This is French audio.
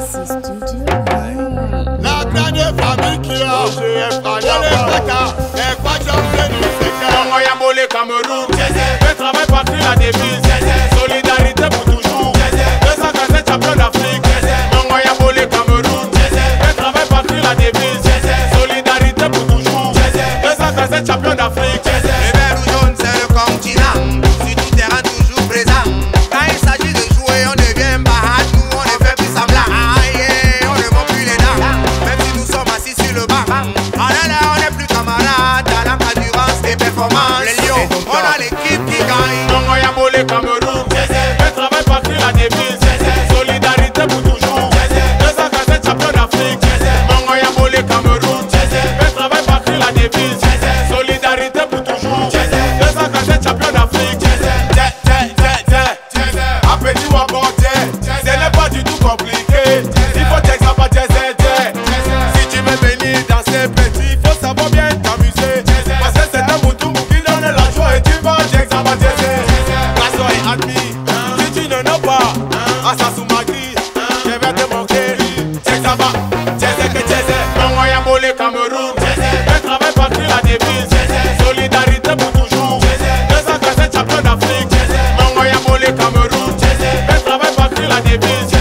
La grande famille qui a pour les bâtards, les quoi j'en du secteur. Moya Bolé Cameroun, le travail parti la devise, solidarité pour toujours, 247 champions d'Afrique. Moya Bolé Cameroun, le travail parti la devise, solidarité pour toujours, 247 champions d'Afrique. Le vert ou jaune c'est le continent, sur tout terrain toujours présent. Quand il s'agit de jouer on devient bahad, nous on ne fait plus semblant. Aïe, on ne vend plus les dents, même si nous sommes assis sur le banc. Ah là là, on n'est plus camarades, talent, endurance et performance. Les lions, on a l'équipe qui gagne. Moya Bolé Cameroun, le travail parti la devise, solidarité pour toujours, 247 champions d'Afrique. Moya Bolé Cameroun, le travail parti la devise, solidarité pour toujours, 247 champions d'Afrique. Appétit ou apporter, ce n'est pas du tout compliqué. Il faut t'examiner, si tu veux venir danser petit, il faut savoir bien t'amuser. Parce que c'est un bouton qui donne la joie et tu vas t'examiner. La soirée est admise, si tu n'en as pas, à sa sous-magri, je vais te manquer. Moya Bolé Cameroun, le travail parti la devise, solidarité pour toujours, 247 champions d'Afrique. Moya Bolé Cameroun, le travail parti la devise,